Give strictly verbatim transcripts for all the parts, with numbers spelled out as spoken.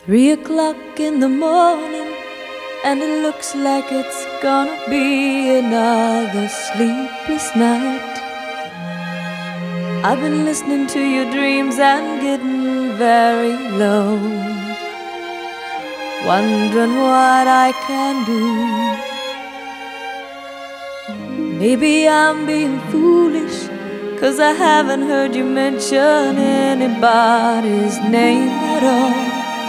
Three o'clock in the morning, and it looks like it's gonna be another sleepless night. I've been listening to your dreams and getting very low, wondering what I can do. Maybe I'm being foolish, 'cause I haven't heard you mention anybody's name at all.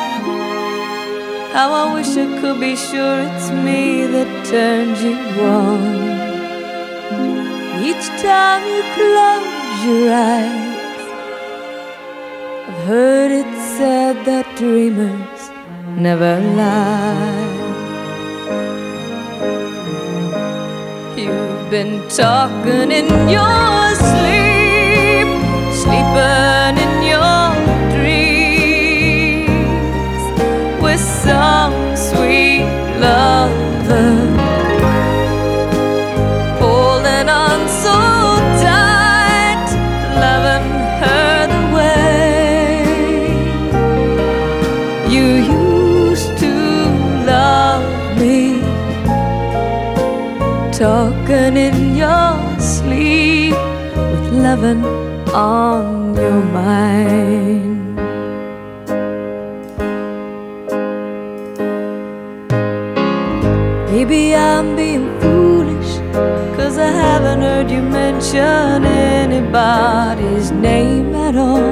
How I wish I could be sure it's me that turns you on. Each time you close your eyes, I've heard it said that dreamers never lie. You've been talking in your sleep, sleeping in your dreams with some sweet lover, holding on so tight, loving her the way you used to love me. Talking in your sleep with loving on your mind. Maybe I'm being foolish, 'cause I haven't heard you mention anybody's name at all.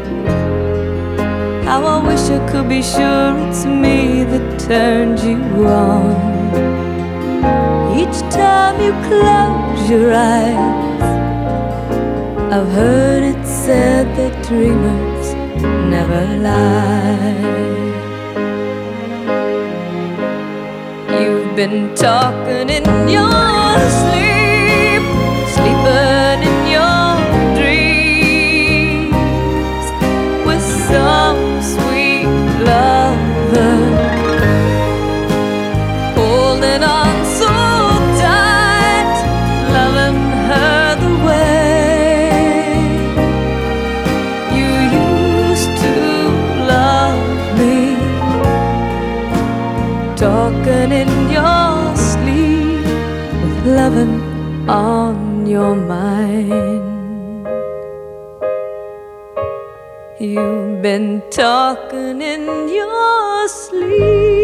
How I wish I could be sure it's me that turned you on. Each time you close your eyes, I've heard it said that dreamers never lie. You've been talking in your sleep, sleeping in your dreams with some sweet lover, holding on so tight, loving her the way you used to love me. Talking in your sleep with loving on your mind. You've been talking in your sleep.